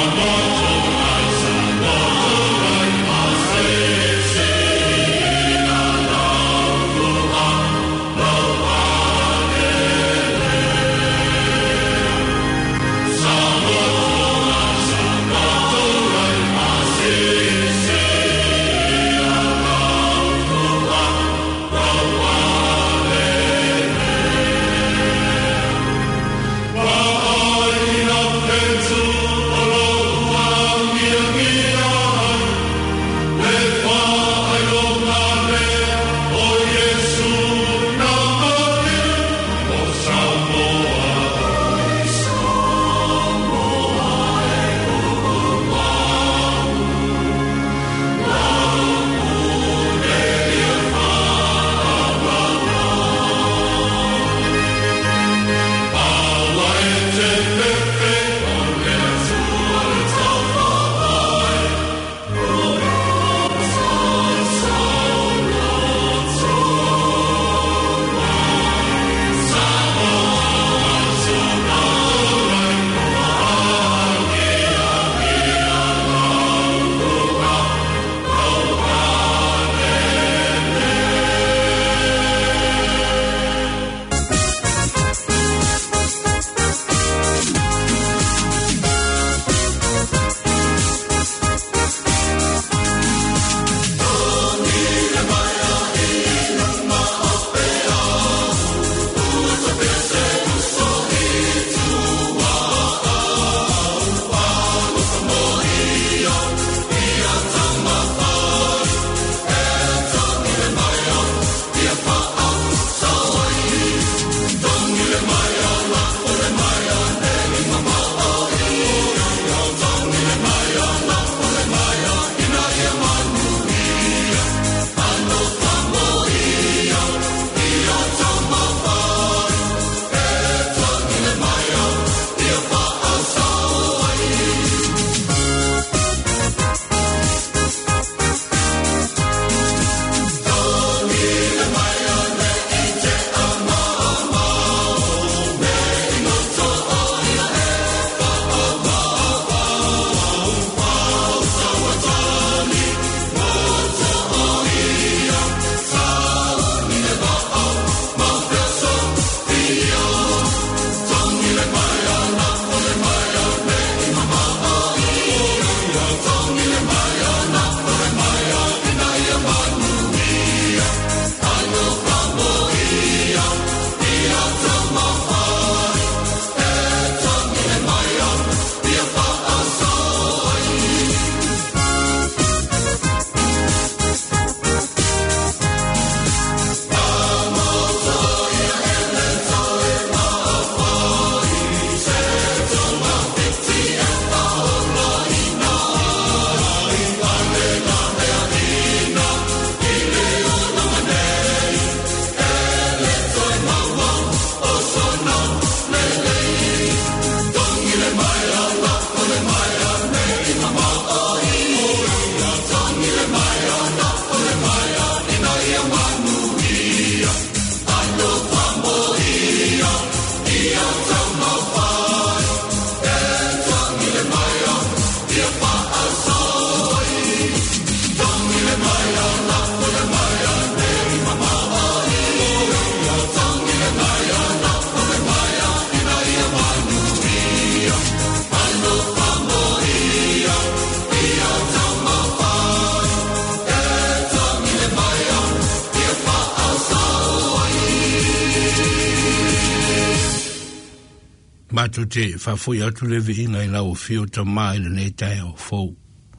Mato te whawhoi atu le vi inga I lau whio ta mai le nei tai au fau.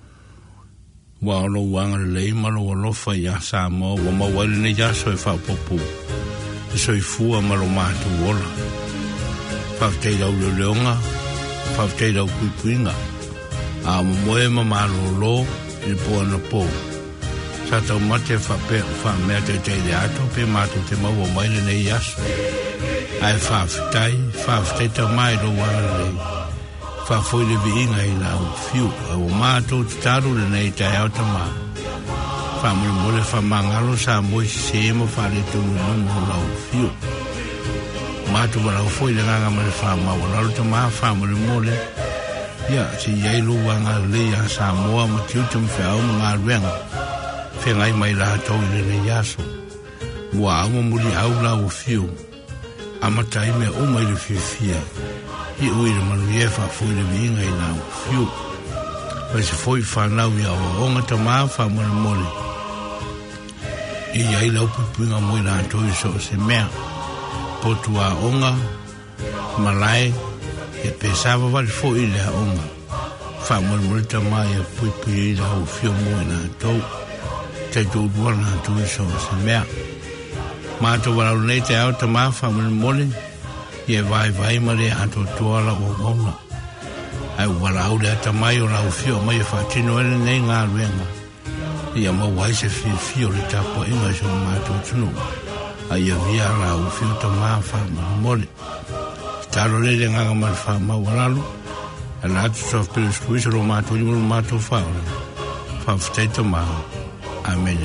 Wa alo wanga le lei malo alofa I a Samoa wa mawale nei jaso e whapopu. E soi fua malo mātu wola. Whawtei lau le leonga, whawtei lau kuikuinga. A moe ma malo lo I poa na po. Sa tau mate whamea te te le ato pe mātu te maua mai le nei jaso. Ai whawhitai tau mai lo wanga lei. Whawhoi le vi inga I lau fiu. Au mātou te taru le nei tai au ta maa. Whamuri mole whamangalo sa moi se mo whare tunu numu lau fiu. Mātou walau foi le nganga male whamau. Lau ta maa whamuri mole. ya si yai lu wanga le ya Samoa ma tiu tum fe au ngā ruenga fe ngai mai la tau i le yaso mua au muri au la o fiu amatai me o mai le fia i ui le manu ye fa fui le vinga i la o fiu pa se foi whanau ia o onga ta maa wha mwana mole i yai lau pupunga moi la tau i so se mea potua onga malai e pesava vale foi le onga fa mo ta mai pui pui la o fio mo na to te do na to so se me ma to wala le te au ta ma fa mo le e vai ma le ato to ala o ona ai wala o le ta mai o la o fio mai fa tino le nei nga renga ia mo wai se fio le ta po e ma so ma to tuno ai via la o fio ta ma fa mo le talo le nga ma fa ma wala lu ala so per scuso lo mato fa fteto ma amen.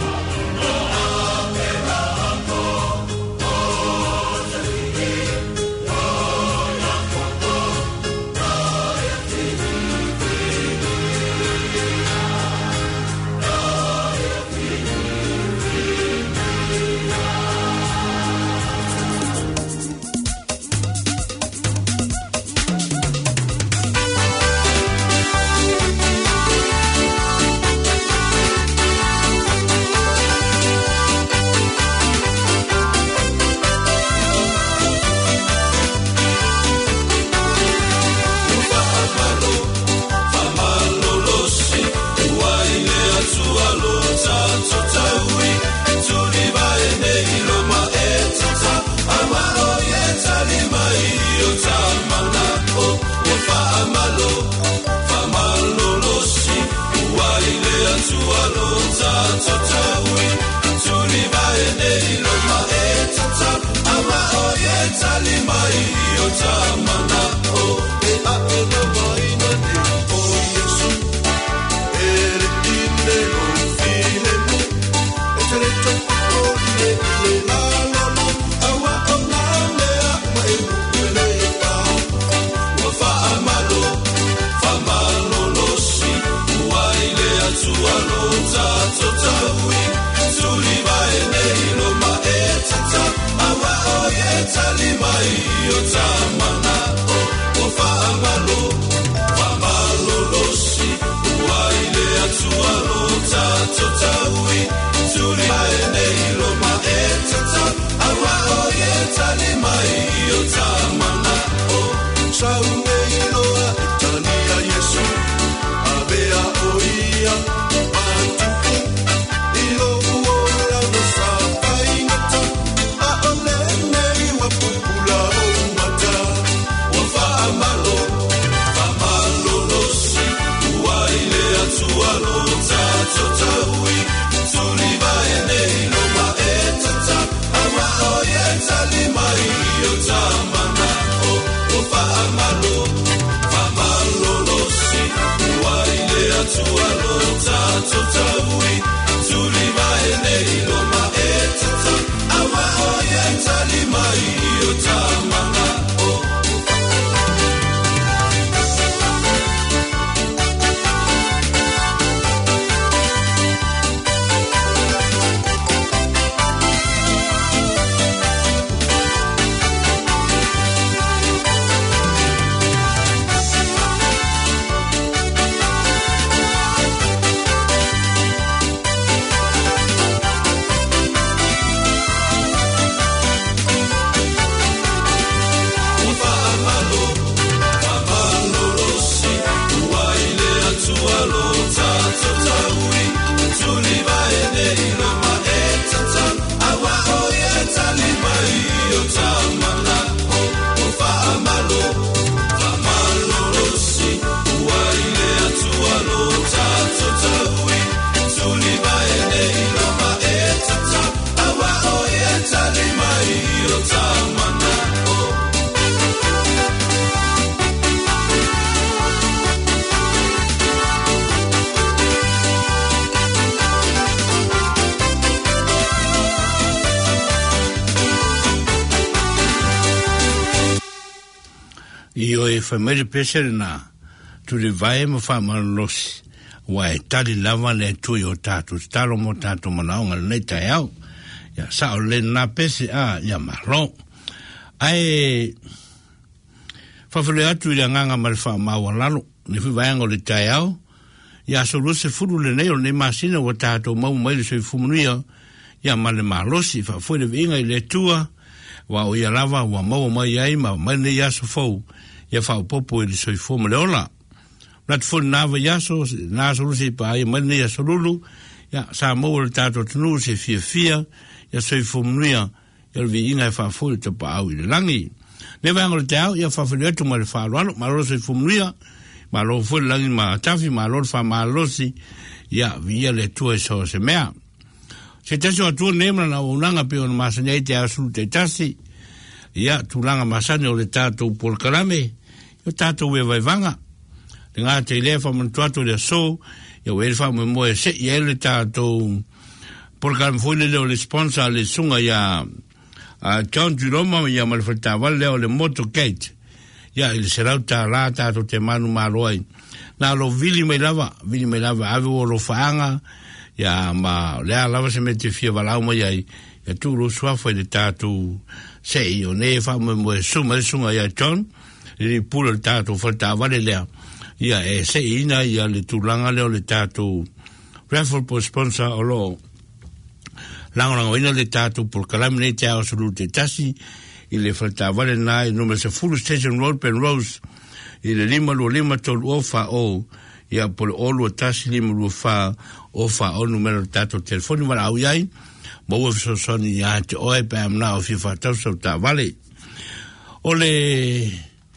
Io e famiglia pesere na tu le vai ma fa ma losi wa e tali lava le tu yo tatu stalo mo tatu mana nga le tai au ya sa o le na pese a ya marro ai fa fele atu le nganga ma fa ma walalo ni fi vai ngo le tai au ya solo se fulu le nei o le masina o tatu ma mo le se fumunia ya ma le malosi fa foi le vinga le tua wa o ya lava wa mo mai ai ma ne ya so fo ya fa popo le so fo le ola lat fo na va ya so na so se pa ai ma ne ya so lulu ya sa mo le tato tnu se fia ya so fo mria ya le vinga fa fo te pa au le langi ne va ngol tau ya fa le tu ma le fa lo ma lo se fo mria ma lo fo langi ma tafi ma lo fa ma lo si ya via le tu so se mea se tasi o tu nemla na unanga pe on masanya te asu te tasi ya tulanga masanya o le tato por kalame yo tato we vai vanga nga te lefa mon tuato le so yo we fa mo mo se ye le tato por kalame foi le sponsor le sunga ya a John Duroma ya mal faltava le le motorcade ya il será ta la tato te manu maloi na lo vili me lava ave o lo fanga ya ma le lava se mette fia vala mo ya tu lo sua foi de tatu se io ne fa mo suma ya John li pulo il tatu faltava le ya se ina ya le tulanga le tatu raffle por sponsor o lo lango ina le tatu por calamne te absolute tasi il faltava le na il numero se full station road pen rose il lima tol ofa o ya por olo tasi lima lo fa ofa o numero tato telefoni wala au yai mo so soni ya te oi pam na o fifa tau so ta vale ole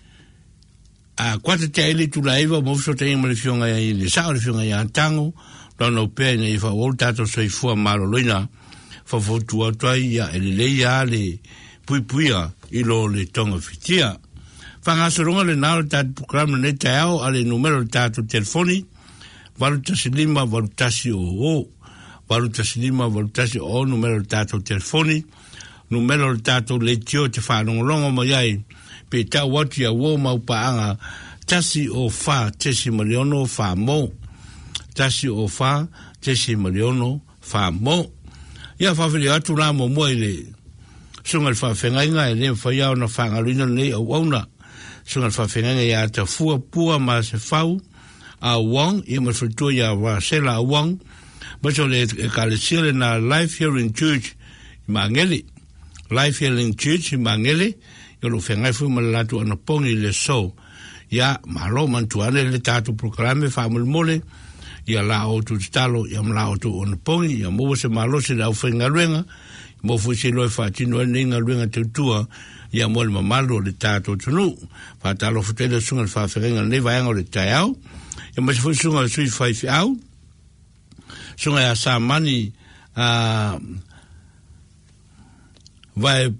a quate te ele tu laiva mo so te mo le fionga ya ile sa le fionga ya tango no pe ne fa o tato so i fu malo loina fa fo tu atoi ya ele le ya le puia ilo le tonga fitia fanga soronga le nao tato program ne tao ale numero tato telefoni valutasi lima valutasi o numero tato telefoni numero tato le tio te fa longo mo yai pe ta wati a wo mau paanga tasi o fa tesi miliono fa mo tasi o fa tesi miliono fa mo ya fa fili atu la mo mo ile sunga fa fenga inga ile fa ya ona fa ngalina ne o ona sunga fa fenga ya ta fu pua ma se fau a wang i mo futu ya wa sela wang ba so le kalesile na Life Healing Church mangeli Life Healing Church mangeli yo lo fenga fu mo la tu na pongi le so ya malo man tu ane le tatu proclame fa mo mole ya la o tu talo ya la o tu on pongi ya mo se malo se la fenga luenga mo fu se lo fa tino ninga luenga tu tua ya mo le malo le tatu tunu fa talo fu tele sunga fa fenga le va ngo le taiao e mas foi sunga sui fai au sunga ya sa mani vai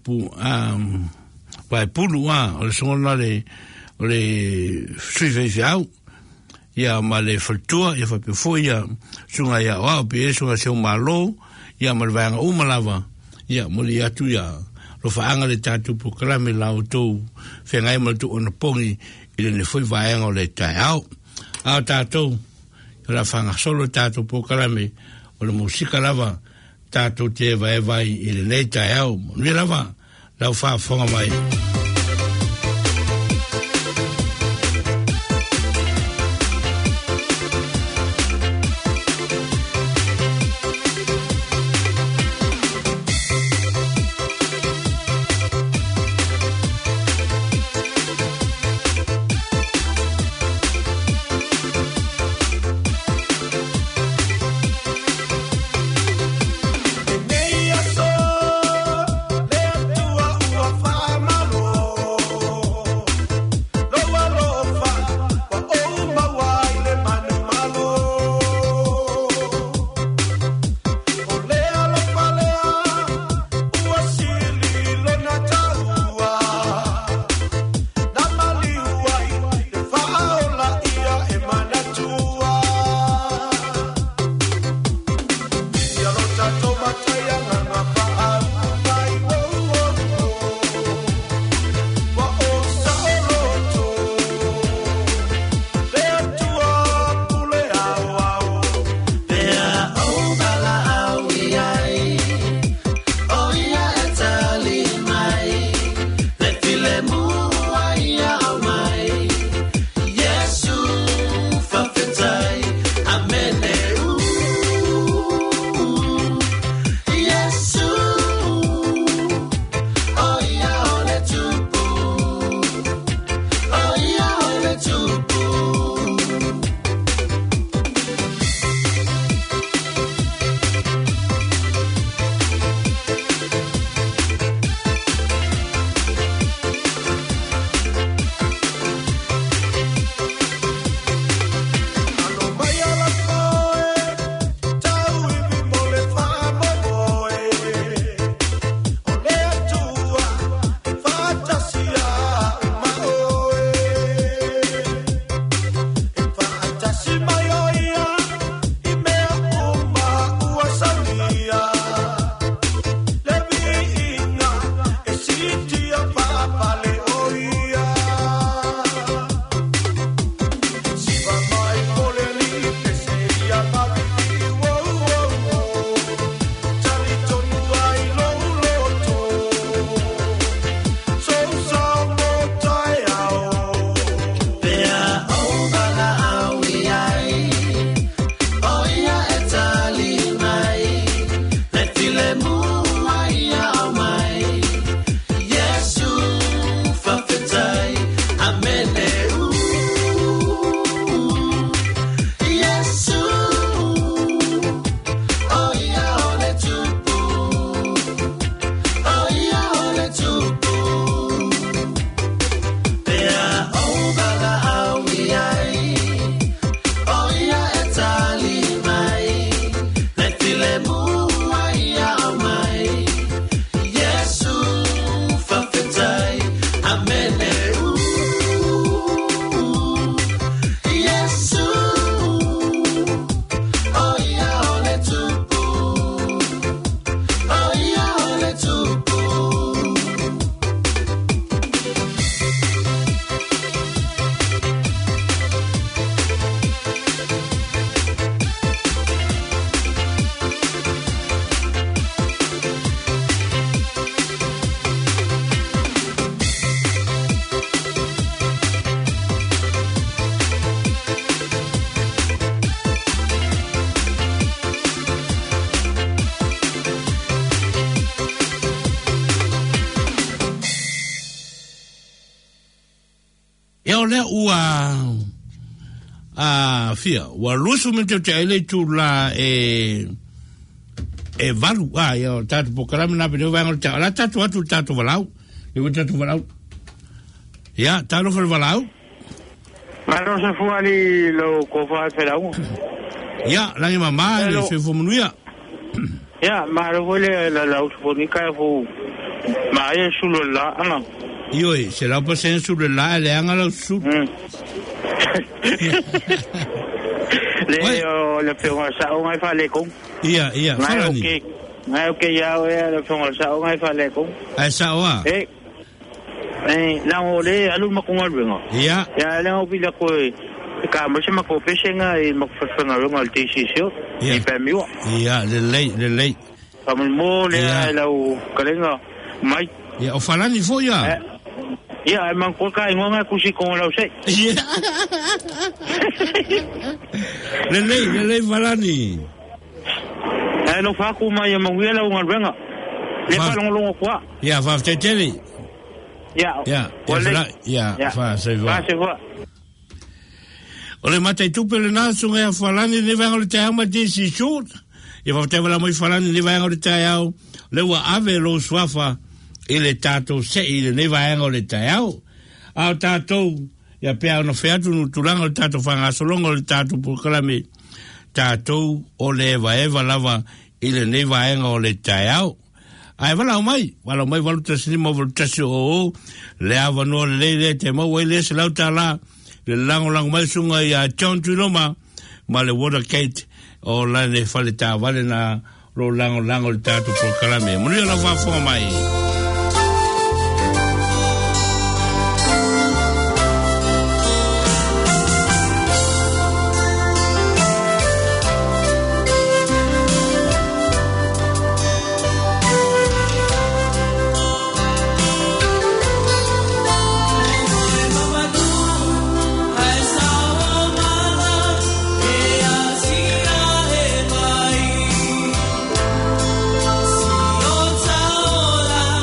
pulu o le sunga le sui fai au ya ma le faltua ya fa pe foi ya sunga ya o pe sunga se malo ya ma va o malava ya mo le atu ya lo fa anga le tatu proclame la auto fenga mo tu on pongi ile ne foi va ngo le taiao a tato la fanga solo tato proclame o la musica lava tato te vai il leta eo ni lava la fa fonga mai Ua le ua fia wa lusu me te ele tu la e valu ya tatu pokalame na pene vanga ta la tatu valau e tatu valau ya talo valau Maro se fuali lo kofa felau. Ya, la mamá le se fumunuia. Ya, maro vole la usfonika fu. Ma ye sulo la ana. Io se la pasen sulo la le anga lo su. Le fionga sa o mai fale con. Ia, falani. Ngai okay ya le fionga sa o mai fale con. Ai sa wa. La ole alu makunga renga. Ya. Ya la obila ko ka mo se mako pesenga e makfafanga renga te sisio. E pemiwa. Ya, le lei. Mo le la o kalenga mai. Ya, o falani fo ya. Ya, man ko ka ngonga kusi ko la se. Le lei falani. No fa ku mai mo wela o renga. Le fa longo kwa. Ya, fa teteli. Ja, fa se va. Ole mate tupe le naso ngai falani ni vanga le tama di si shoot. E va tevela moi falani ni vanga le taiao. Le wa ave lo swafa ile tato se ile ni vanga le taiao. Au tato ya pea no featu no tulanga le tato fanga solongo le tato proclame. Tato ole eva lava ile ni vanga le taiao. Ai wala mai walu tasini mo voltasio o le ava no le te mo wele se lauta la le lango mai sunga ya chontroma ma le water gate o la le falita vale na lo lango le tatu proclame mo la va fo mai Hola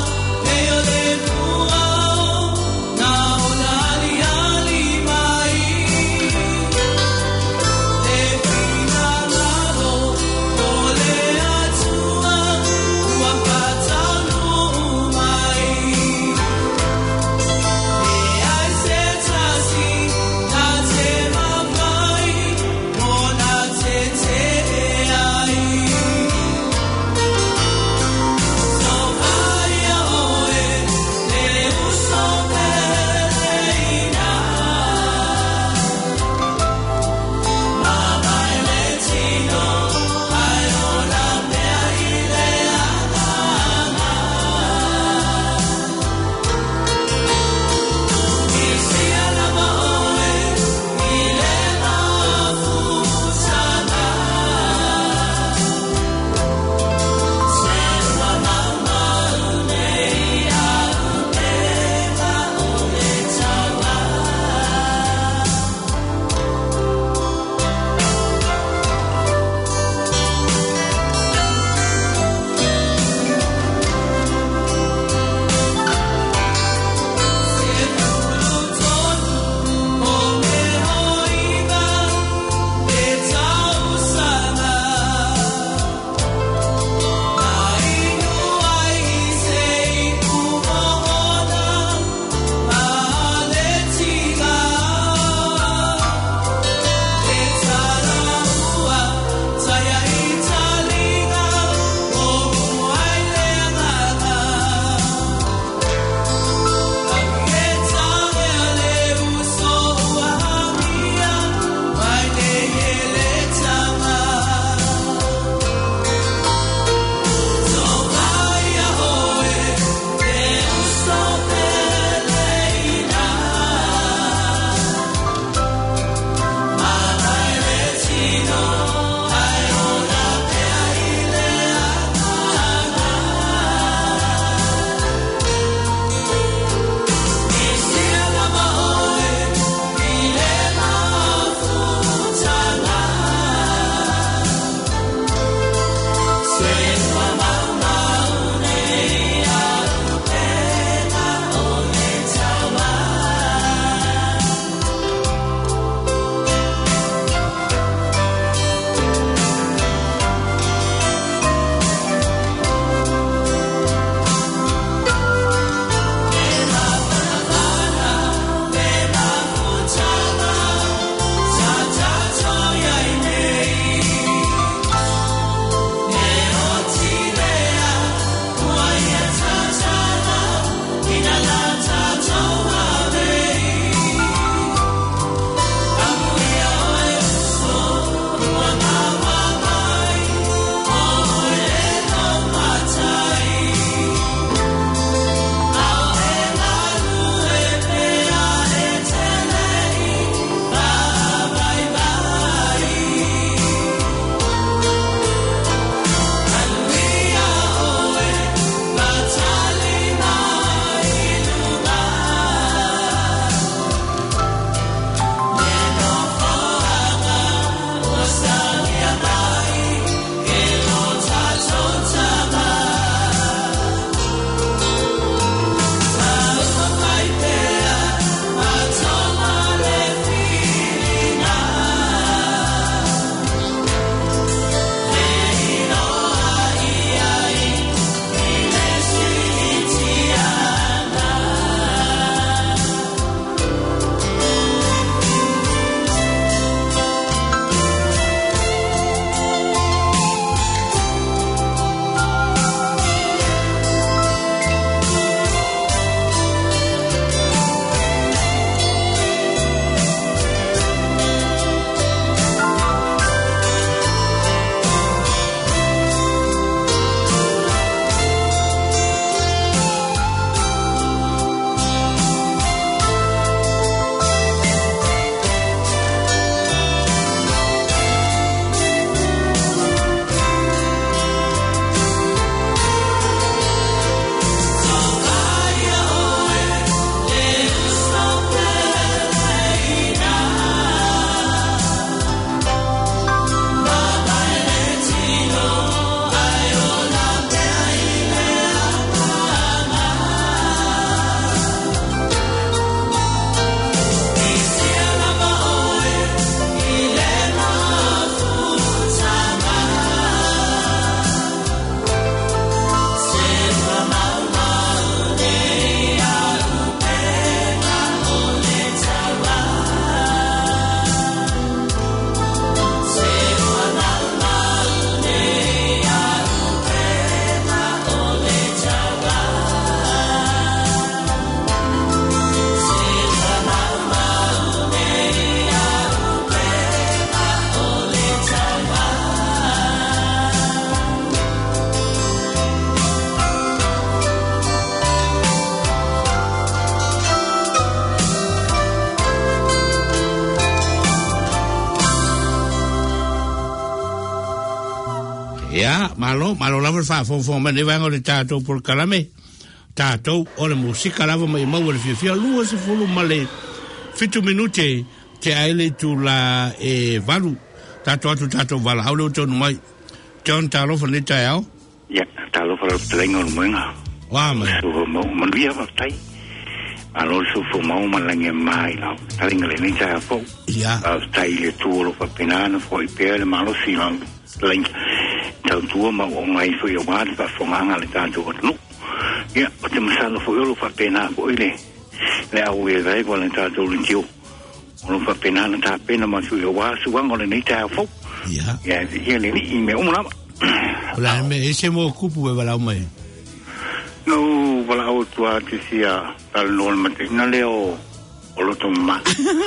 Ya, malo lava fa fo ma ne vango le tato por kalame. Tato o le musika lava mai mau le fia lua se fulu male. Fitu minute te aile tu la valu. Tato vala au le tonu mai. John talo fa le taiao. Ya, talo fa le trengo menga. Wa ma. So mo via va tai. Alo so fo mau malange mai la. Talinga le ni tai fo. Ya. Tai le tu lo fa penana fo i pele malo si la. Ling. Tau tua ma o mai fo yo ma fa fo nganga le tato no. Ya, o te masalo fo yo fa pena ko ile. Le au e vai ko le tato rinjo. O fa pena na ta pena ma fo yo wa su wang o le ni tai fo. Ya. Ya, ye le ni me o na. La me ese mo kupu e vala mai. No, vala o tua te sia tal no mate na leo o lo toma.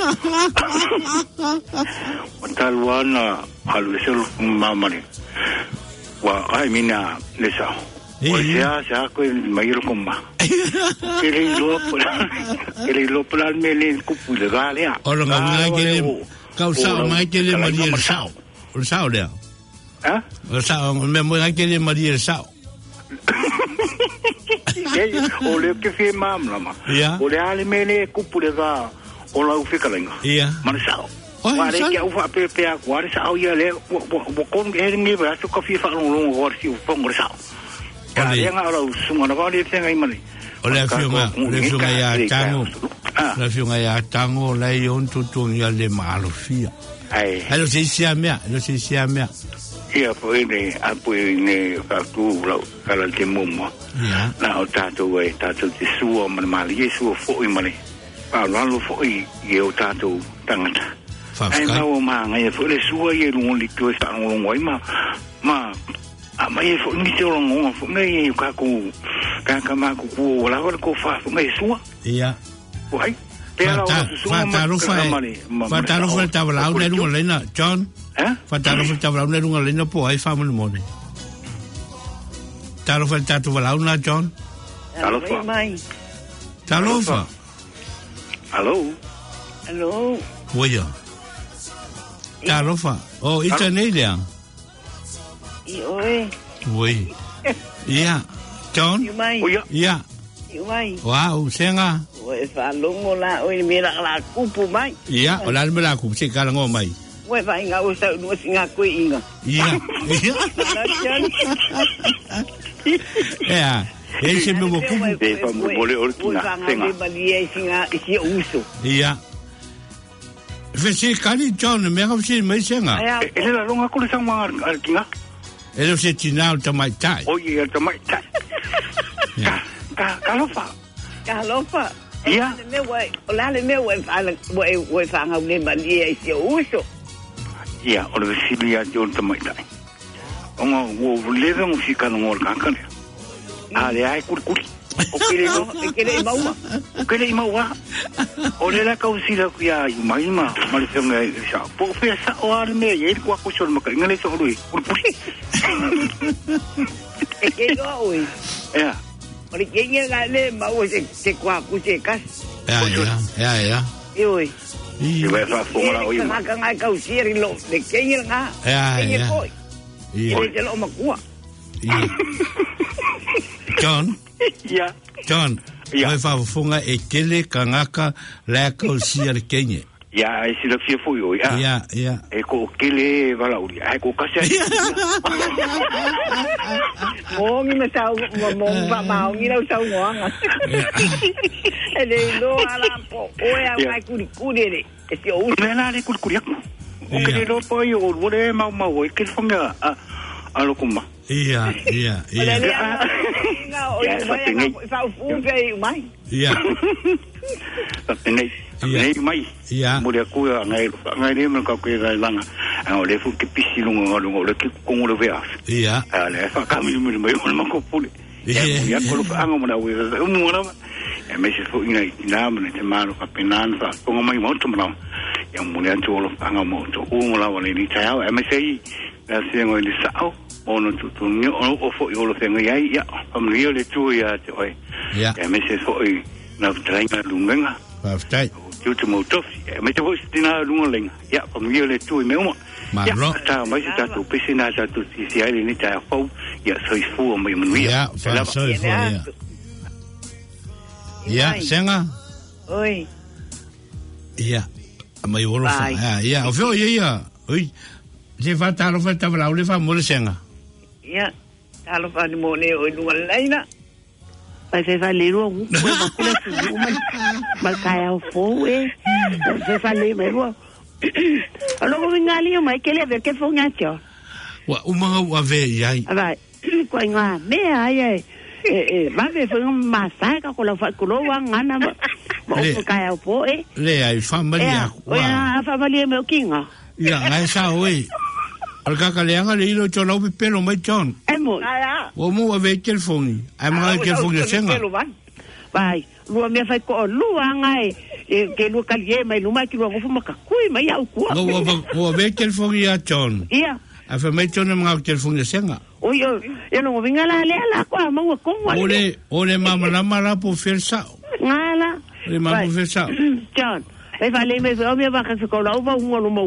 O tal wana alu sel mamani. Wa ai mina lesa. O sea ko mai ro komma. Ele lo plan me le kupu de galea. O lo nga ke causa mai ke le maria el sao. El sao le. Ah? El sao me mo nga ke le maria el sao. O le ke fe mam la ma. O le ale me le kupu de ga o la u fika lenga. Ma sao. Wa re ke u fa pe a kwa sao ia le bo kon e ngi ba so ka fi fa long o si u fong re sao. Ka le nga o su ngona ba le tenga i mani. O le fiunga ya tango. La fiunga ya tango la yon tutu ia le malofia. Ai. Hello se sia mea. Ia po ene apo ene tu la kala te momo. Ya. Na o tato te suo ma mali Yesu fo i mani. Pa lo fo i o tato tangata. Ai mau ma ngai fo le suo ye lu li ko sa ngoi ma a mai fo ni te lo fo nei ka ma ku la ko fa fo mai suo. Ia. Wai. Fatalo fa tavla au nelu lena John. Fatalo fa tavla au nelu lena po ai fa mo mone. Talo fa tavla au na John. Talo fa. Talo fa. Hello. Oya. Talo fa. Oh, it's an alien. Oi. Yeah. John. Yeah. Wow, senga. Oi fa longo la oi mira la kupu mai. Ia, ola me la kupu se kala ngo mai. Oi fa inga o sa no singa ko inga. Ia. Ja. Ese me mo kupu. De fa mo bole orkina. Senga. Oi singa isi uso. Ia. Fese kali John me ga fse mai senga. Ele la longa ko le sanga arkinga. Ele se tinal ta mai tai. Oi, ta mai tai. Kalofa. Ia. Le me fa nga le mali e se uso. Ia, o le silia de on tamai tai. Onga wo leve mo fika no ngol kan. Ale ai kurkuri. O kele maua. O le la kausila ku ya mai ma le senga sa. Po fe sa o ale me e ko ko so ma ngale so lui. Kurkuri. E ke go oi. Ia. Ori kenya gale mau se kwa ku se kas. Ja. Oi. I vai fa fora oi. Ma ka ngai kau siri lo de kenya nga. Ja. Oi te lo makua. John. Ja. John. Vai fa funga e kele kangaka la kau siri kenya. Ja, is dat vier voor jou, ja. Ja. Ik ook kille, voilà, ik ook kasset. Mongi me sau, mongi pa mongi no sau ngoanga. Ele no ala po, oya mai kuri le. Ese o. Na le kuri. O que le do po yo, o le mau, que fonga a lo kuma. Ia. Ya, fa fu mai. Ja. Nei mai. Mo le ku ngai le mo ka ku ga langa. O le fu ke pisi lunga le ke ko mo le vea. Ia. Ale fa ka mi mo mo ko puli. Ya ko fa anga mo na we mo na. E me se fu ina mo te maro ka penan fa ko mai mo to mo. Ya mo le to lo anga mo to mo la wale ni ta e me sei la se ngo le sao. Ono tu ni o fo yo lo tengo ya. Family le tu ya te oi. Ja. E me se fo na trainga lunga. Aftai. tu te motofi me te voice tina lunga lenga ya pamio le tu me uma ya ta mai ta tu pisina ta tu si ai ni ta fo ya soi fu mai manuia ya fa soi fu ya senga oi ya mai oro fa ya o fio ya oi je fa ta lo fa ta la le fa mo le senga ya ta lo fa ni mo ne o lunga leina Vai fazer o mas cai ao fogo vai fazer mesmo logo vingali mas que ele ver que foi ngacho wa uma ve ai vai coi nga me ai vai ver foi massacre com la com lo ngana mas cai ao fogo le ai família a família meu kinga ya ngai sa oi al kakaleanga le ilo chono pelo mai chon emo o mo ave telefone ai mai telefone senga vai lu me fai ko lu ngai ke lu kalie mai lu mai ki lu fuma ka kui mai au ku o ave telefone ya chon ia a fa mai chon mai telefone senga o yo no vinga la ko mo ko ole mama la mala po fersa ngala le mama po fersa chon vai vale me va ka ko la va un lo mo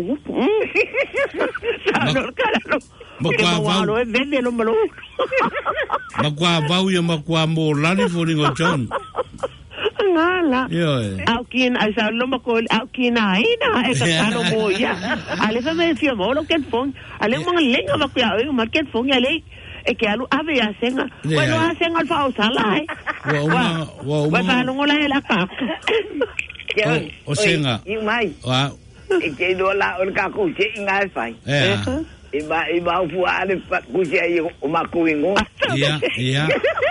Makwa bau ya makwa mo lani fori ngo John. Ngala. Au kin ai sa lo mako au kin ai na e ka kalo mo ya. Ale fa me fio mo lo ken fong. Ale mo lenga ba kwa o ma ken fong ale e ke alu ave ya senga. Bueno a senga al fa o sala ai. Wa fa lo ngola la ka. O senga. I mai. Wa. E ke do la on ka ko che ngai fai. Iba fuare kusi ai o makuingo. Ia.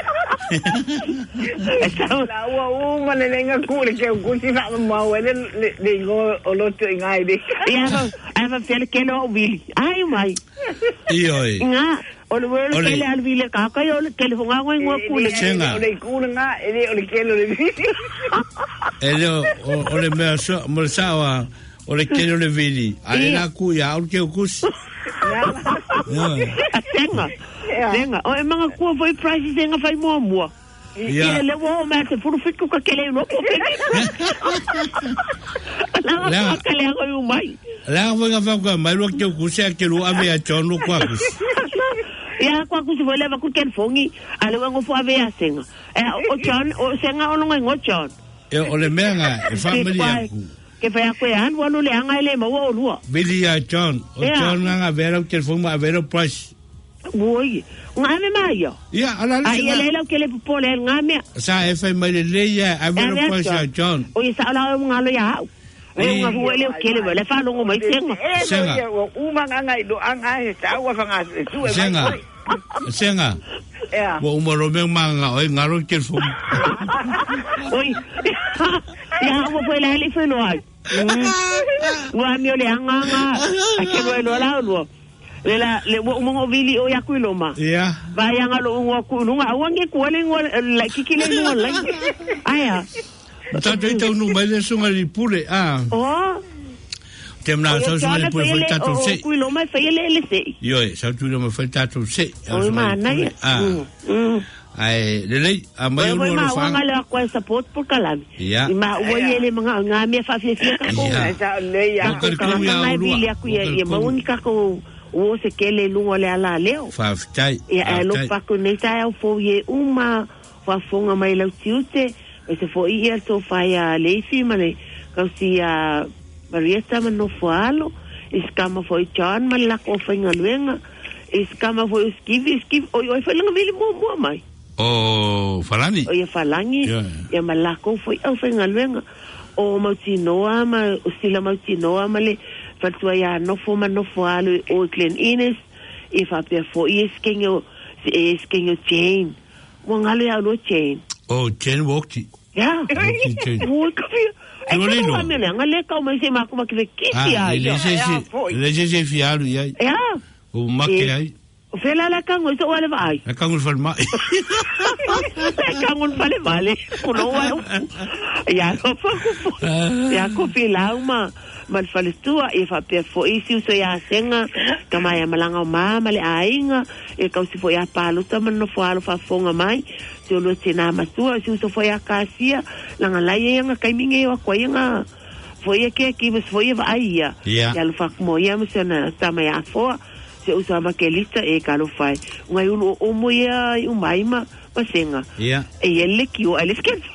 La o mane lenga kure ke kusi fa mo le go o lo to ngai de. Ia fa fel ke no vili. Ai mai. Ioi. Nga o le wo le al vili ka ka yo ke le fonga ngo kule senga. O le kule nga o le ke lo le vili. O le merso mo sawa o le ke lo le vili. Ale na ku ya o ke kusi. Senga o mga kuwa foi price senga fai mo ia le wo ma se furu fiku ka kele no ko la ka le go mai la go nga fa mai lo ke ku se ke lo ave a chono kwa ku ia kwa ku se vole va ku ken fongi ale ngo fo ave a senga o chon o senga o ngo chon o le menga e familia ku ke fa ko an wo le anga le ma wo lu Billy John o John nga vera ke fuma vera price Oi, ngame mayo. Ya, ala ai ele ke le pole ngame. Sa e fa mai le ya, a vera price John. O isa ala ngalo ya. Ai nga huele ke le fa lo mai senga. Senga. Uma nga do anga e sa wa fa nga su e. Senga. Ya. Wo umaro me manga o ngalo ke fuma. Oi. Ya mo foi la le foi no ai. Wa mi ole anga ke lo la lo. Le mo vili o yakuiloma. Yeah. Vaya ngalo ngokulunga awange kuale ngol la kikile ngol la. Aya. Tato ita unu mai le sunga li pule Oh. Temna so sunga li pule foi tato se. Kuiloma foi le se. Yo, sa tu no me foi tato se. O mana ya. Ai, le a mai o no fa. Nga le ko support por kalami. Ya. Ma o ele mga ngame fa fi ka ko. Sa le ya. Ko ya vili ku ya ma unika ko o se ke le lungo le ala leo fa fitai e lo fa conecta ao fo ye uma fa fonga mai lo tiute e se fo ia to fa ya le fi mane ka si a marieta mano foalo iskama fo chan mal la ko fa ngaluenga iskama fo skivi o fa langa vile mo mai o falani o ia falangi ya malako fo o fa ngaluenga o mautinoa ma o sila mautinoa male fatua ya no fo alo o clean ines e fa pe fo iskengo chain mo ngalo ya lo chain o chain wokti ya o kafi ai no me ngale ka mo se ma kuma ke kiti ya le je fialu ya ya o makke ai o fela la kango so wala vai la kango fal mai la kango fale vale no wa ya ko fela uma mal falestua e fa pe fo isi so ya senga kama ya malanga mama le ainga e ka si fo ya palo tama no fo alo fa fonga mai se lo tina masua si so fo ya kasia langa la ye nga kai minge wa kwa nga foi que mas foi vai ia lo fa como ia mas na tama ya fo se usa makelita e calo fai ngai o moia o maima masenga e ele que o ele que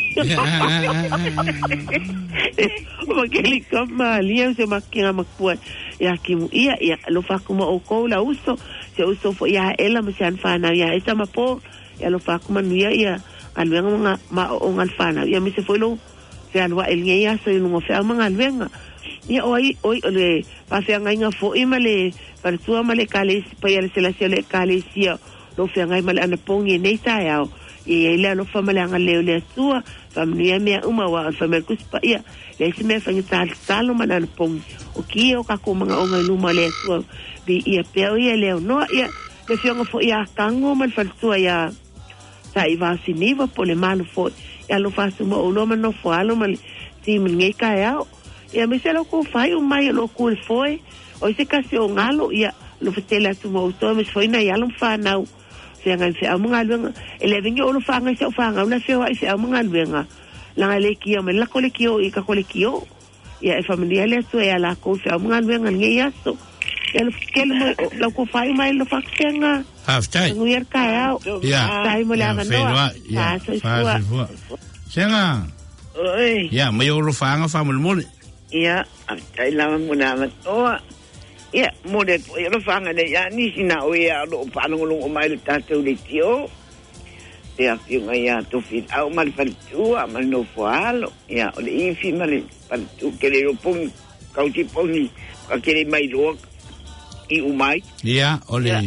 o makelita malia se makinga makua ya ki ia lo fa como o cola uso se uso foi ya ela mas an fa na ya esa mapo ya lo fa como ia alwenga ma on alfana ya mi se foi lo se alwa el ngia so no fa manga alwenga ya oi le pa se nga fo i male par tua male kale pa ya se la kale sia lo fe nga male ana pongi nei ta ya e ele lo fa male nga le tua fa mia me uma wa fa me kus pa ya le se me fa ngi talo mana pongi o ki o ka ko manga o nga lu male tua bi ia pe o ia le no ya le fe nga fo ya kango mal fa tua ya sa i va siniva po le malo fo ya lo fa su mo lo no fo alo mal ti ngi ka ya ya me se lo ko fai o mai lo ko foi o se ka se o ngalo ya lo fetela tu mo to me foi na ya lo fa na se nga se amunga lo ele vinge o lo fa nga se o fa nga na se o se amunga lo nga la le ki o me la ko le ki o i ka ko le ki o ya e familia le so ya la ko se amunga lo nga ngi ya so ya lo ke lo ko fai mai lo fa nga half time no yer ka ya sai mo la nga no ya senga oi ya me o lo fa nga fa mo ya ai la mo na ma o ya mo de lo fa nga de ya ni sina o ya lo pa no lo mai ta to le tio ya fi nga ya to fi au mal fa tu a mal no falo ya o le fi mal pa tu ke le pon ka ti pon ni ka ke le mai lo i u mai ya o le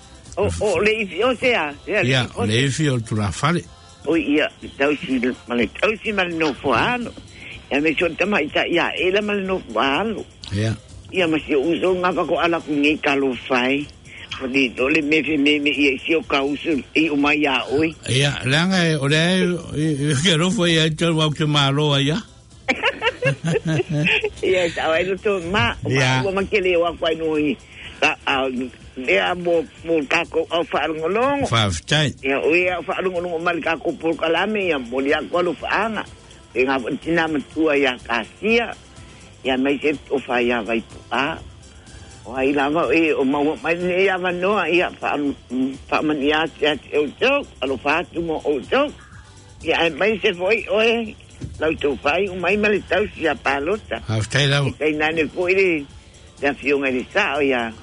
le fi o sea ya o le fi o tu la fale o ya tau si mal no falo ya me chonta mai ta ya ela mal no falo ya mas yo uso nga pa ko ala ko ngi kalo fai o di dole me i si o kausu i o mai ya oi ya langa o le que ro foi ya to wa que malo ya ya ta ai to ma o ma que le wa kwai no i le a mo ka ko o fa ngolong fa tai ya o ya fa ngolong mal ka ko por kalame ya mo ya ko lo fa nga nga tina matua ya kasia ya mai se o fa ya vai a o ai la o ma mai ya va no ya fa man ya o to alo fa tu mo o to ya mai se foi o la to fai o mai mal tau ya palota hasta la que nane foi de avión ele sa ya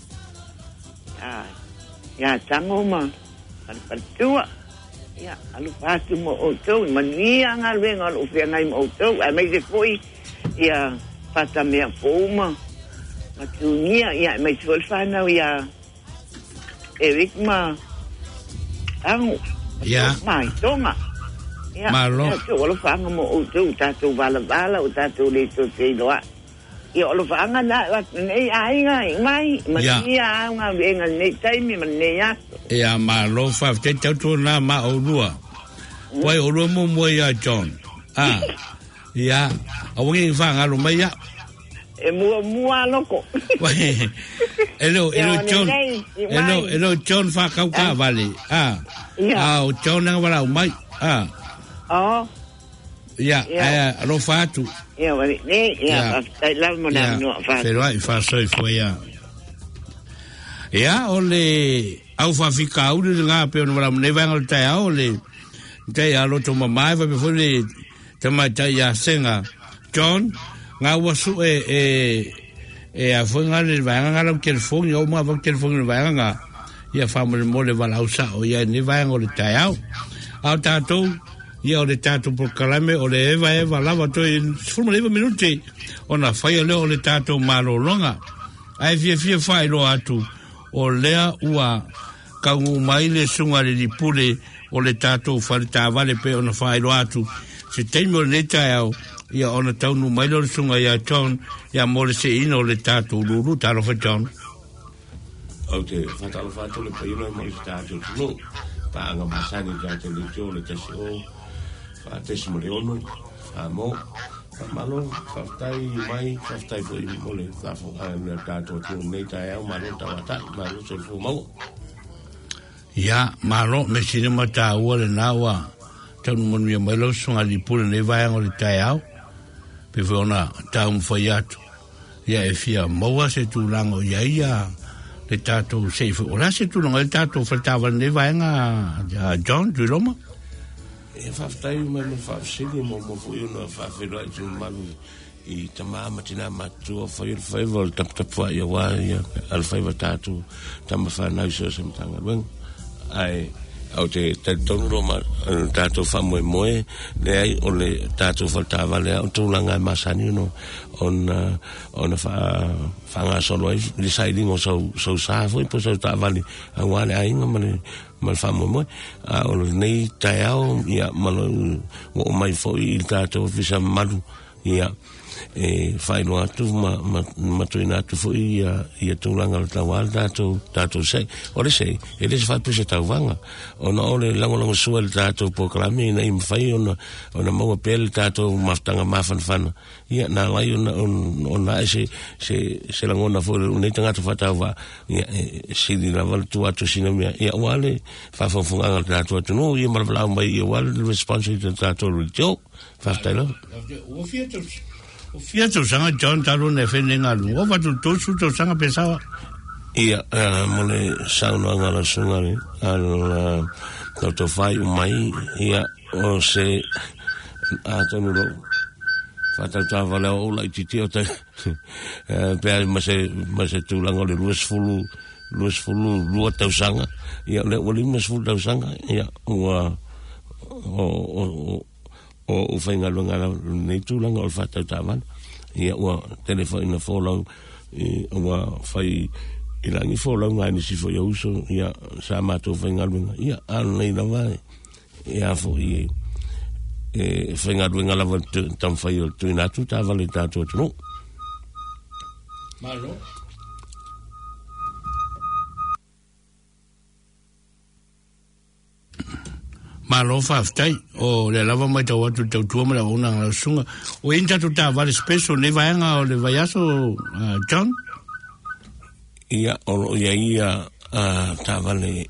ya tango ma al tua ya alu pasu mo oto mania ngal wen al ofia ngai mo oto ai mai se foi ya pata me foma matunia ya mai se fa na ya Eric ma ang ya mai toma ya malo so lo fa mo oto ta to bala ta to le to se do yo lo fa nga na nei ai ngai mai mania nga wen al nei tai mi mania ya malo fa te tu na ma o lua wai o lo mo ya John ya o ngi fa nga lo mai ya e mo loko wai elo John fa ka vale o John na wala mai ya lo fa tu ya vale ya la mo na no fa pero ai fa so foi ya ole au fa fica u de nga pe no ne va ngol ta ole te ya lo to mama va be foi te ma ta ya senga John nga wa su a foi nga le va nga lo que fon yo ma va que fon va nga ya fa mo le va la usa o ya ne va ngol ta ya au ta to ya o le tato por calame o le eva lava to in forma de minuti ona fai le o le tato malo longa ai fie fai lo atu o lea ua ka mai le sunga le pule o le tato falta vale pe ona fai lo atu se tengo le tao ya ona tau no mai lo sunga ya ton ya mo le se ino le tato lulu talo fa ton okay fatalo fatalo pe ino mo le tato no pa nga masani ja te le jo le tesi fa tesi mo le ono fa mo malo faftai mai faftai foi mole fa fo na tato tu nei tai au malo tawata malo se fu mo ya malo me sine mata o le nawa tan mon mi malo sunga di pule ne vai ngol tai au pe vona taum foi atu ia e fia moa se tu lango ia le tato se fu ora se tu lango le tato faltava ne vaenga John du loma e fa ftai ma fa sili mo fu io no fa fe lo tu malu I tamama tina matu foi vol tap ia wa al foi tato tama fa na so se mtanga ben ai au te tonu ma tato fa moe le ai o le tato faltava le o tu langa masani no on fa nga solo ai le sailing o so sa foi po so tava ni wa le ai mal fa moe o nei taiao ia malo o mai foi il tato fisa malu ia e fai no atu ma tuina atu foi ia tūlanga o tawal tātou sei ore sei ele se fai pese tauwanga ona ole lango sua le tātou poklami na im fai ona maua pele tātou maftanga mafanfana ia na lai ona se langona foi unei tangata whatawa ia sili na wale tu atu sinamia ia wale whawhawhunganga tātou atu no ia malawalau mai ia wale responsibility tātou ritio whaftailo o fia tu sanga John talo ne fenenga lu o vatu tu sanga pesava ia mole sauna ngala sungari ala to fai mai ia o se atonu lo fata tava la o la titi o te pe ma se tu lango le luas fulu lu tau sanga ia le oli mas fulu tau sanga ia o fainga longa nei tu langa o fata tavan ia o telefone na follow o fai ilangi follow ngani si foi uso ia sa mato fainga longa ia an nei na vai ia fo i fainga longa la tam fai o tu na tu tava le tato no malo malo faftai o le lava mai tau atu tau tuama la una sunga o inta tu ta vale special ne vaenga o le vaiaso John ia o ia ta vale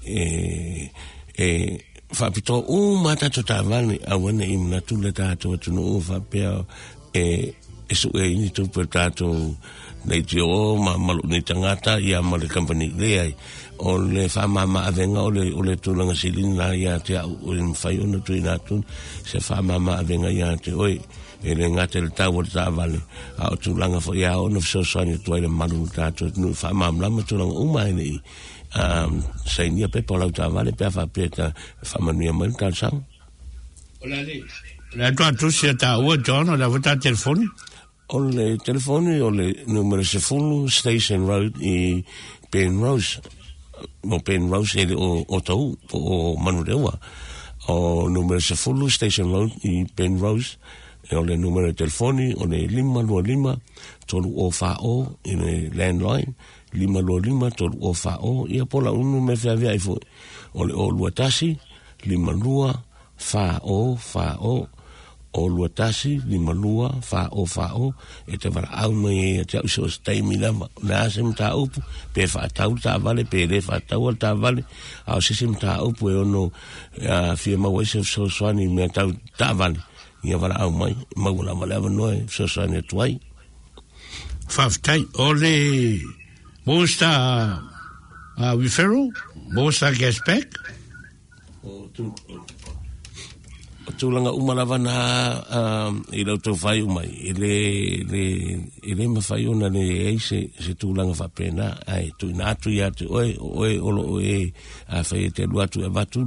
fapito mata tu ta vale a wena imna tu le tato tu no fa pea eso ni tu per tato nei tio malu ni tangata ia male company le o le fa mama avenga o le tulanga silina ia te o fai ona tu inatun se fa mama avenga ia te oi ele ngate le tau ta vale a tulanga fo ia ona so sani tu ile malu tato no fa mama la tulanga uma ni sai ni pe pola ta vale pe fa peta fa manu ia mal ta sang ola le tu se ta o John o la vota telefoni o le telefoni o le numero se fulu Station Road i Penrose mo Penrose ele o tau o Manurewa o numero se fulu Station Road i Penrose o le numero telefoni o le 525 tolu o fa o i le landline 525 tolu o fa o ia pola unu me fea vea i fo o le o luatasi 52 fa o o luatasi limalua fa o e te vara au mai e te au so stay mi lava na sem ta upu pe fa tau ta vale pe le fa tau ta vale au sem ta upu e ono fia ma wese so swani me tau ta vale ia vara au mai maula vale no so swani tuai faftai ole bosta referral bosta gaspack o tulanga umalava na i lau tau whai umai ele ma whai ona le eise se tulanga whapena ai tu ina atu i atu oe olo oe a whai te luatu e watu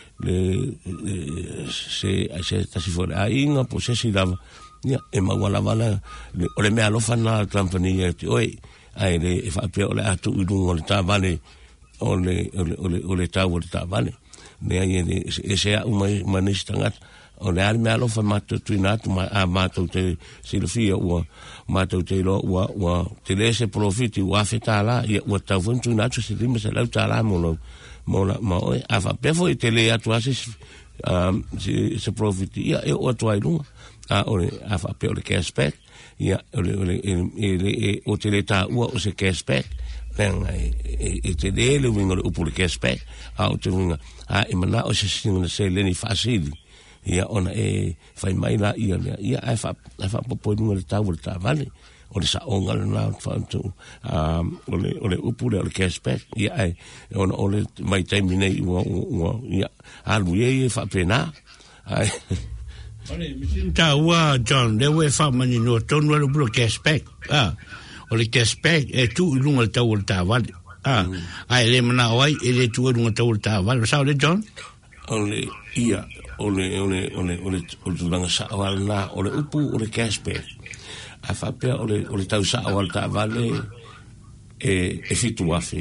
se tasifore a inga po se si lava e mawala wala o le mea lofa na company e te oe ai le e whapea o le atu udunga o le tā vale o le tau o le tā vale ne ai e se a umai manisi tangata o le ale me alofa matou tuina atu a matou te silofia ua matou te ilo ua te le se profiti ua afetala ia ua taufoni tuina atu se lima se lau tala mo ma oe a whapefo i te le atu ase se profiti ia e ua tua ilunga a ole a whapeo le cashback ia o te le ta ua o se cashback e te le winga le upu le cashback a o te winga a imana o se singa se leni fasili ia ona fai mai la ia ai fa popo nunga le tau le vale o le saonga le na fantu ole upu le cashback ia ai ona ole mai time nei ia alu ye fa pena ai ole misinta wa John le we fa mani no tonu le upu cashback ole cashback tu lunga le tau le vale ai le mana oi ele tu lunga tau le vale sa le John ole ia ole tulanga sa wala ole upu ole cashback a fa pe ole tau sa wala ta vale fitu afi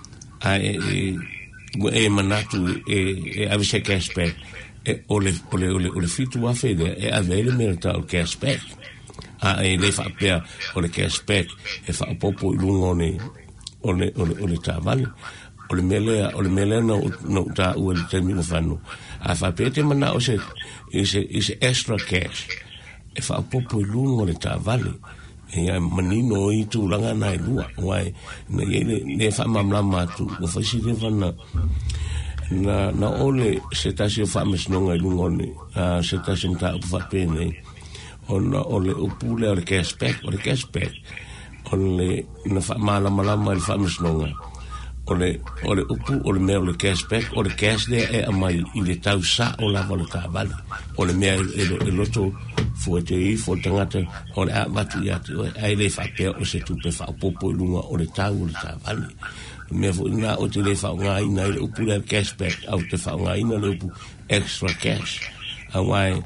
manatu avise cashback ole fitu afi de avele me ta cashback le fa pe ole cashback fa popo lungone ole ta vale ole mele no ta ole termino fanu a fa pete mana o se is extra cash e fa popo lungo le ta vale e manino i tu langa na lua wai ne fa mamla matu no fa si vana na ole se ta si fa mes no ngai lungo ne se ta sin ta fa pene ole upule ole cashback ole na fa mala le fa mes no ngai ole upu ole me ole cashback ole cash de mai ile tau sa o la volta vale ole me e loto fuete tangata ole abatu ya ai le fa pe o se tu pe fa popo lunga ole tau le ta vale me vo na o te le fa ngai na le upu le cashback au te fa ngai na le upu extra cash awai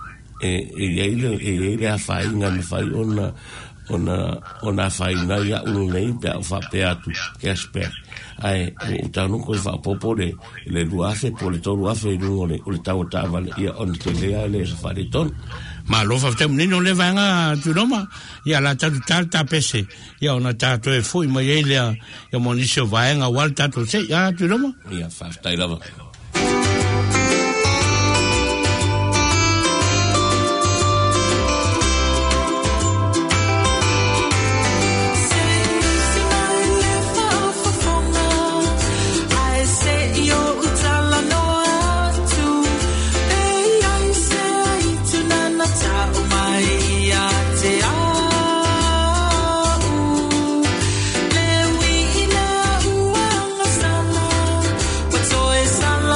ele a fa inga me fa ona fa ina ya un nei pe fa pe atu cashback ai o tanu ko fa popo le luafe po le tolu afe le tau ta vale ia on te le fa de ton ma lo fa tem nino le vanga tu noma ia la ta pese ia ona ta to e foi mai ele ia monisio vanga walta to se ia tu noma ia fa sta lava Sana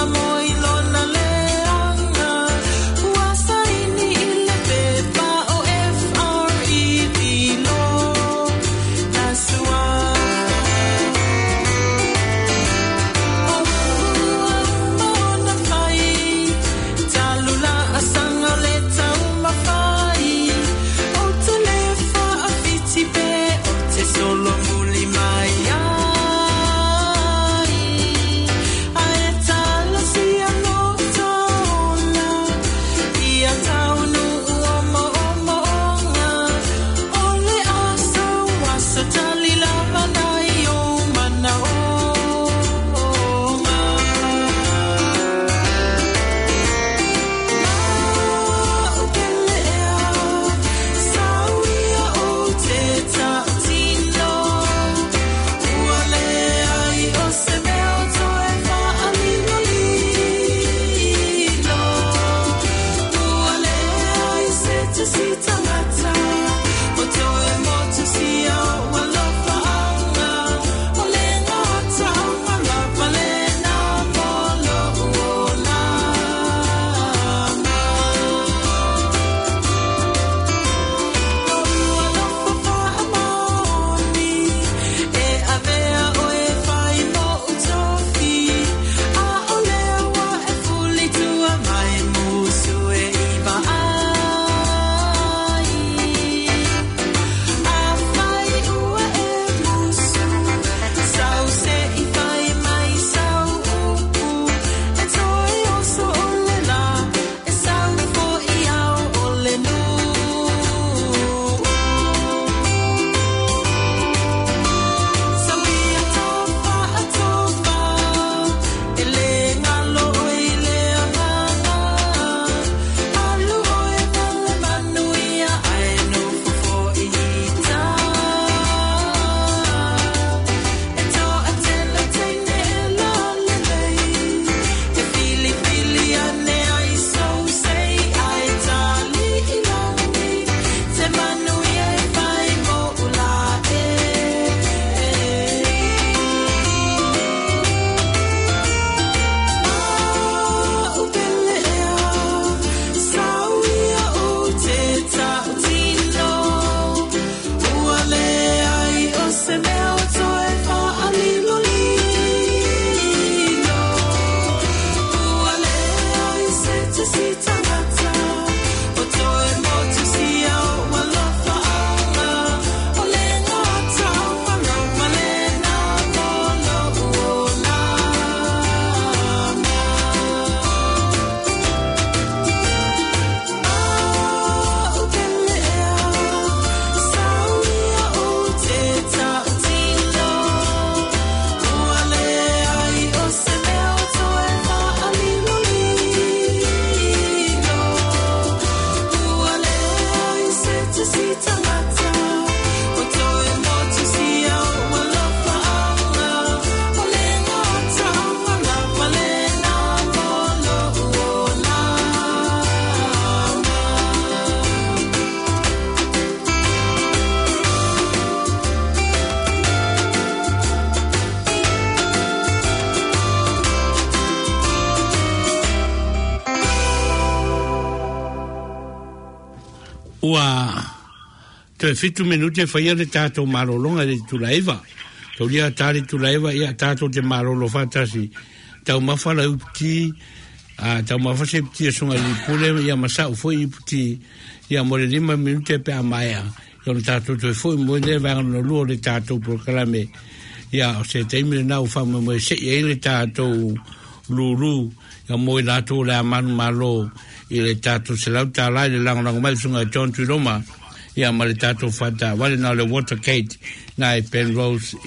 ua te fitu minute fa ia le tato malolonga le tulaiva to dia tali tulaiva ia tato te malolo fatasi tau mafala uti a tau mafase uti songa li pule ia masa foi uti ia more lima minute pe amaya yon tato to foi mo le va no lo le tato proclame ia se teimile na u fama mo se ele tato lulu ia mo la to la man malo ile tato se la tala le lang lang mal sunga John Tudoma ia ma le tato fata wale na le Watergate na Penrose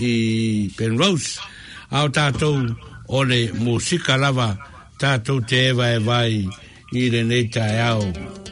au tato o le musika lava tato te eva e vai i le neita e au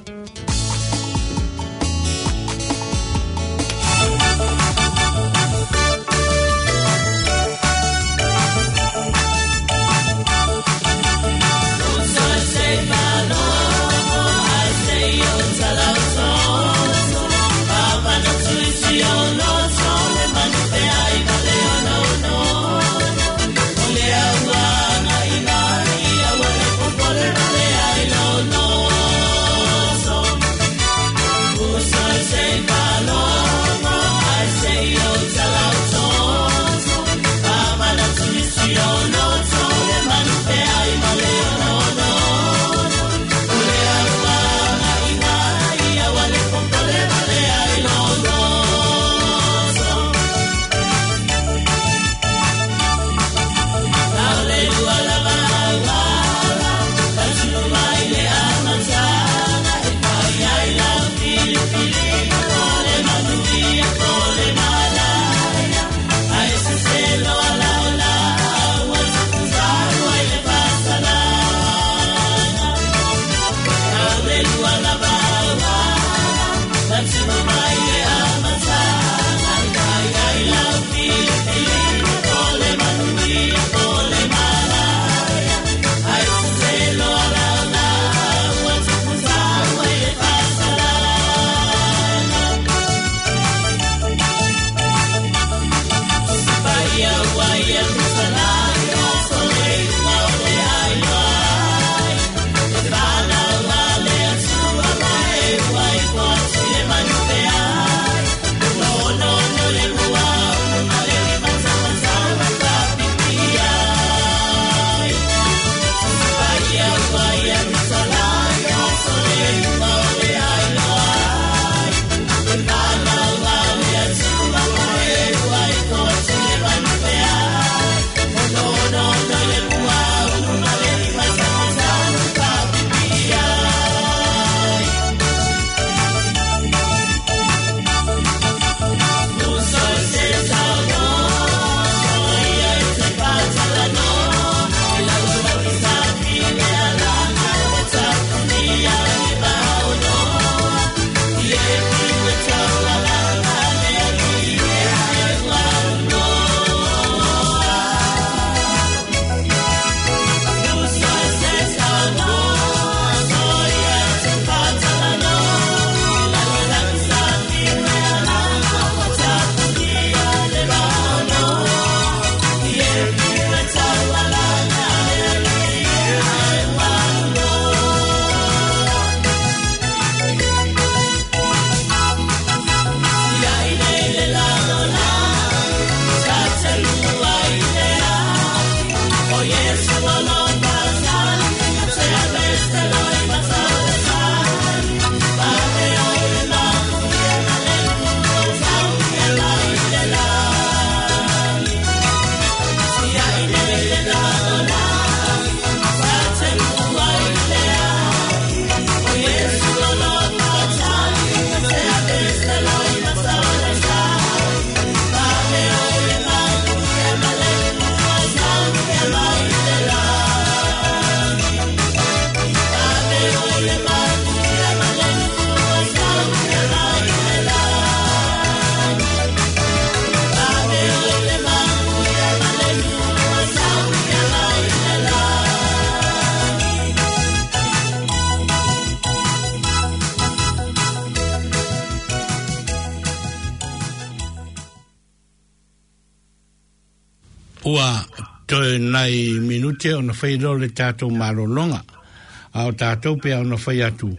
ua toe nai minute ona whairo le tātou malolonga. Au tātou pe ona whai atu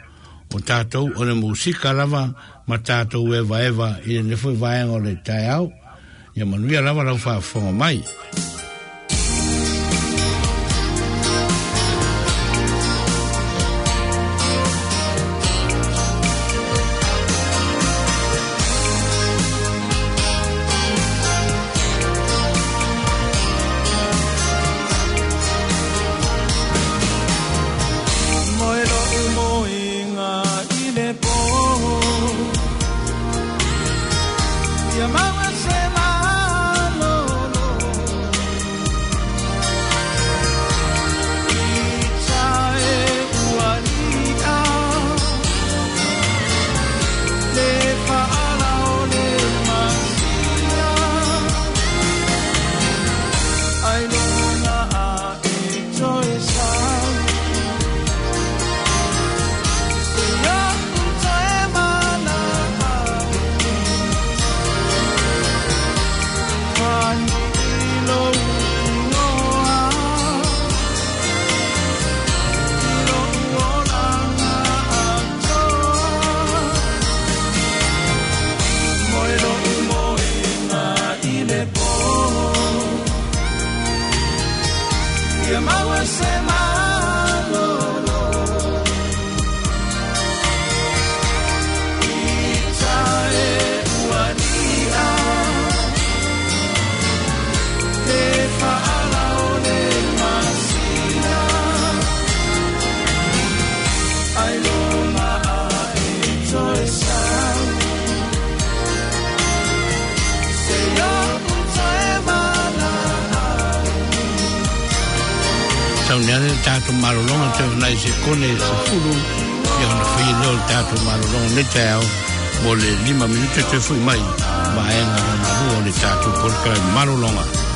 o tātou o le musika lava ma tātou eva i le nefo vaenga o le tai au ia manuia lava lau whaafonga mai Tātou marolonga te nai se kone se fulu ia ona whi leo tātou marolonga ne te au mo le 5 minuto te fui mai ma e ngā marua le tātou porkai marolonga